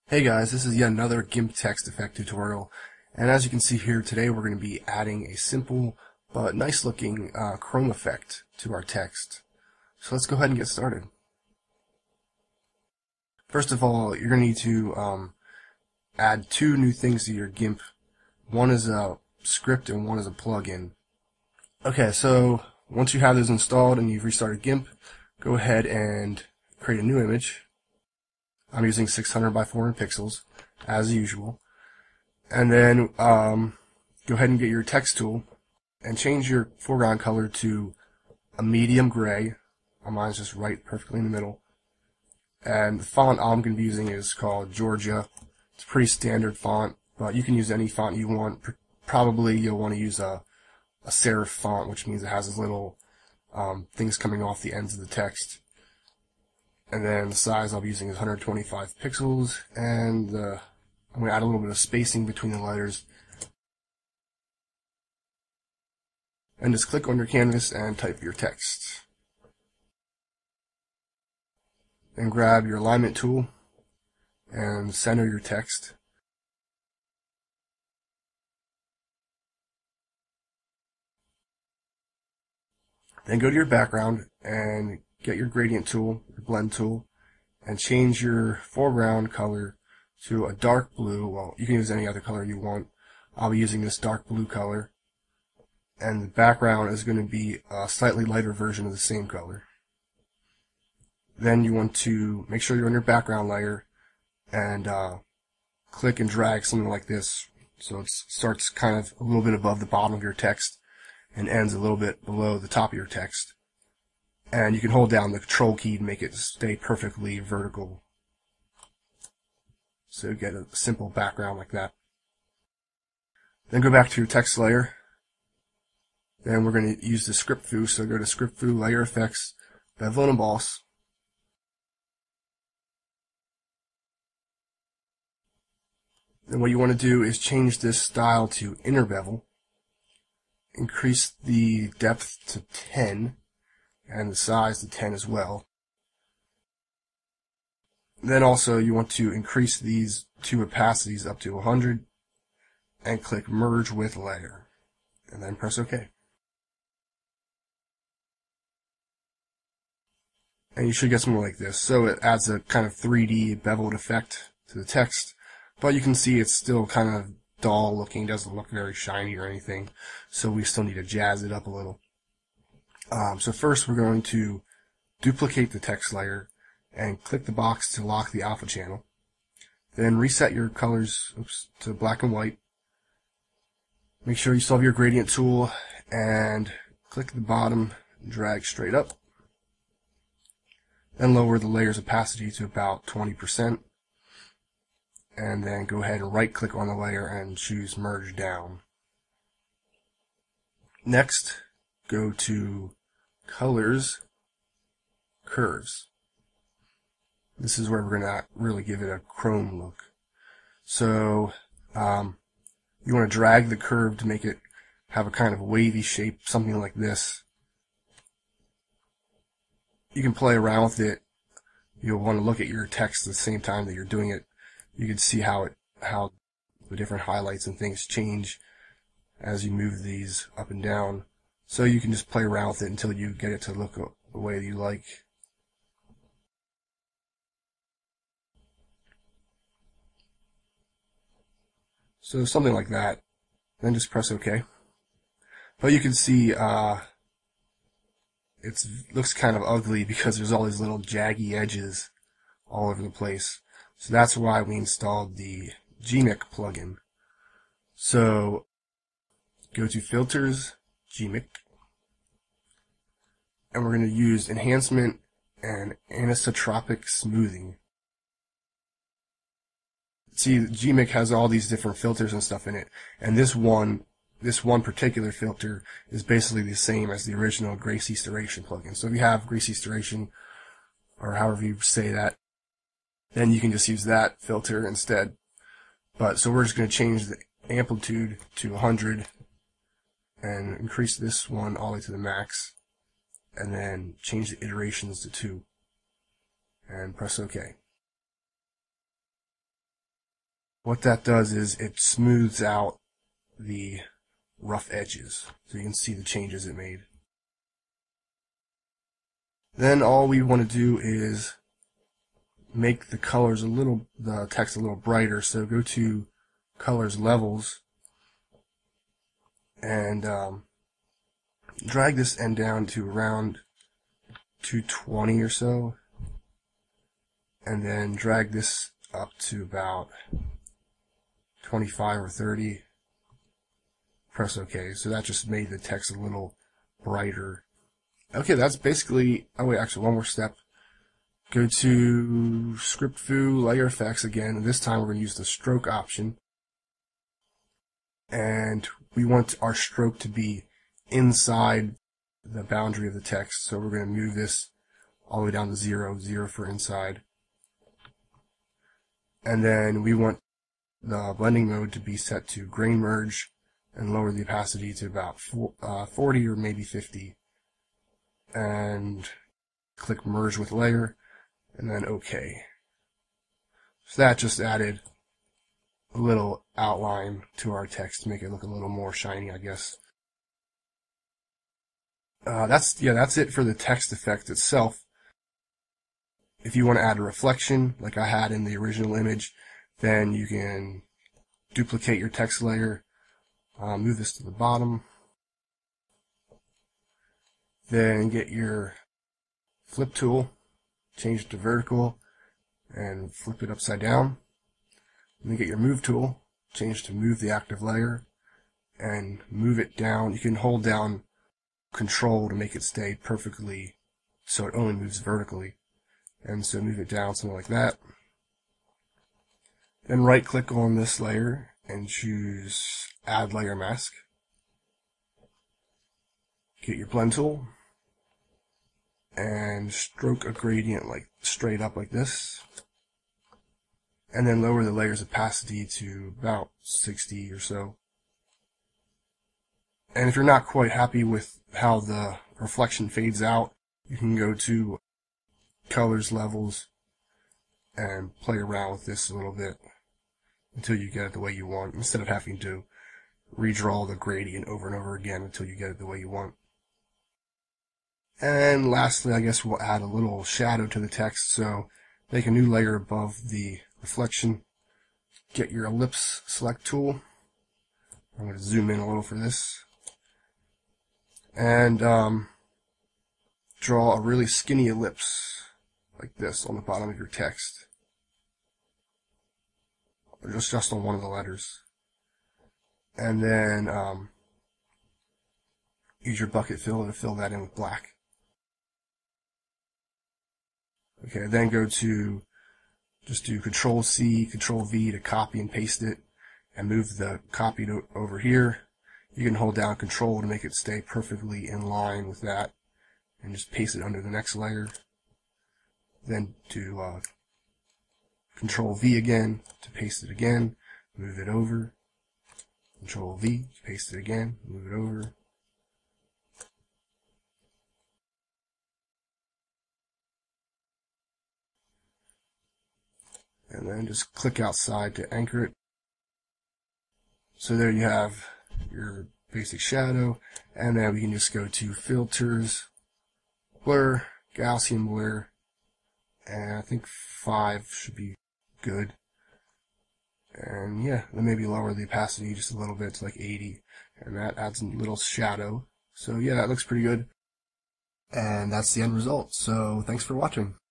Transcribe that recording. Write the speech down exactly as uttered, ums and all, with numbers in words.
Hey guys, this is yet another GIMP text effect tutorial, and as you can see here, today we're going to be adding a simple but nice looking uh, chrome effect to our text. So let's go ahead and get started. First of all, you're going to need to um, add two new things to your GIMP. One is a script and one is a plugin. Okay, so once you have those installed and you've restarted GIMP, go ahead and create a new image. I'm using six hundred by four hundred pixels, as usual. And then um, go ahead and get your text tool and change your foreground color to a medium gray. Mine's just right perfectly in the middle. And the font I'm going to be using is called Georgia. It's a pretty standard font, but you can use any font you want. Probably you'll want to use a, a serif font, which means it has these little um, things coming off the ends of the text. And then the size I'll be using is one hundred twenty-five pixels, and uh, I'm going to add a little bit of spacing between the letters. And just click on your canvas and type your text. Then grab your alignment tool and center your text. Then go to your background and get your gradient tool, your blend tool, and change your foreground color to a dark blue. Well, you can use any other color you want. I'll be using this dark blue color. And the background is going to be a slightly lighter version of the same color. Then you want to make sure you're on your background layer and uh, click and drag something like this. So it starts kind of a little bit above the bottom of your text and ends a little bit below the top of your text. And you can hold down the control key to make it stay perfectly vertical. So you get a simple background like that. Then go back to your text layer. Then we're going to use the script view, so go to script view, layer effects, bevel and emboss. Then what you want to do is change this style to inner bevel. Increase the depth to ten. And the size to ten as well. Then also you want to increase these two opacities up to one hundred and click merge with layer and then press OK. And you should get something like this. So it adds a kind of three D beveled effect to the text, but you can see it's still kind of dull looking, doesn't look very shiny or anything, so we still need to jazz it up a little. Um, so first we're going to duplicate the text layer and click the box to lock the alpha channel. Then reset your colors oops, to black and white. Make sure you still have your gradient tool and click the bottom and drag straight up. Then lower the layer's opacity to about twenty percent. And then go ahead and right click on the layer and choose merge down. Next, go to Colors, Curves. This is where we're going to really give it a chrome look. So um, you want to drag the curve to make it have a kind of wavy shape, something like this. You can play around with it. You'll want to look at your text at the same time that you're doing it. You can see how it how the different highlights and things change as you move these up and down. So you can just play around with it until you get it to look the way that you like. So something like that. Then just press OK. But you can see uh, it looks kind of ugly because there's all these little jaggy edges all over the place. So that's why we installed the G M I C plugin. So go to Filters, G M I C, and we're going to use Enhancement and Anisotropic Smoothing. See, G M I C has all these different filters and stuff in it, and this one, this one particular filter is basically the same as the original Gracie Steration plugin. So if you have Gracie Steration, or however you say that, then you can just use that filter instead. But so we're just going to change the amplitude to one hundred and increase this one all the way to the max, and then change the iterations to two and press OK. what that does is it smooths out the rough edges, so you can see the changes it made. Then all we want to do is make the colors a little, the text a little brighter. So go to Colors Levels and um, drag this end down to around two twenty or so, and then drag this up to about twenty-five or thirty. Press OK. So that just made the text a little brighter. Okay, that's basically, oh wait, actually one more step. Go to ScriptFu, Layer Effects again, and this time we're going to use the stroke option. And we want our stroke to be inside the boundary of the text, so we're going to move this all the way down to zero, zero for inside. And then we want the blending mode to be set to grain merge and lower the opacity to about forty or maybe fifty. And click merge with layer, and then OK. So that just added a little outline to our text to make it look a little more shiny, I guess. Uh, that's yeah, that's it for the text effect itself. If you want to add a reflection, like I had in the original image, then you can duplicate your text layer, uh, move this to the bottom. Then get your flip tool, change it to vertical, and flip it upside down. And then get your move tool, change to move the active layer, and move it down. You can hold down Control to make it stay perfectly so it only moves vertically. And so move it down, something like that. Then right click on this layer and choose Add Layer Mask. Get your blend tool and stroke a gradient like straight up like this, and then lower the layer's opacity to about sixty or so. And if you're not quite happy with how the reflection fades out, you can go to Colors Levels and play around with this a little bit until you get it the way you want, instead of having to redraw the gradient over and over again until you get it the way you want. And lastly, I guess we'll add a little shadow to the text, so make a new layer above the reflection. Get your ellipse select tool. I'm going to zoom in a little for this. And um, draw a really skinny ellipse, like this, on the bottom of your text. Or just, just on one of the letters. And then um, use your bucket fill to fill that in with black. Okay, then go to, just do Control C, Control V to copy and paste it, and move the copy to over here. You can hold down Control to make it stay perfectly in line with that, and just paste it under the next layer. Then do uh, Control V again to paste it again, move it over. Control V, paste it again, move it over. And then just click outside to anchor it. So there you have your basic shadow, and then we can just go to Filters, Blur, Gaussian Blur, and I think five should be good. And yeah, then maybe lower the opacity just a little bit to like eighty, and that adds a little shadow. So yeah, that looks pretty good. And that's the end result. So thanks for watching.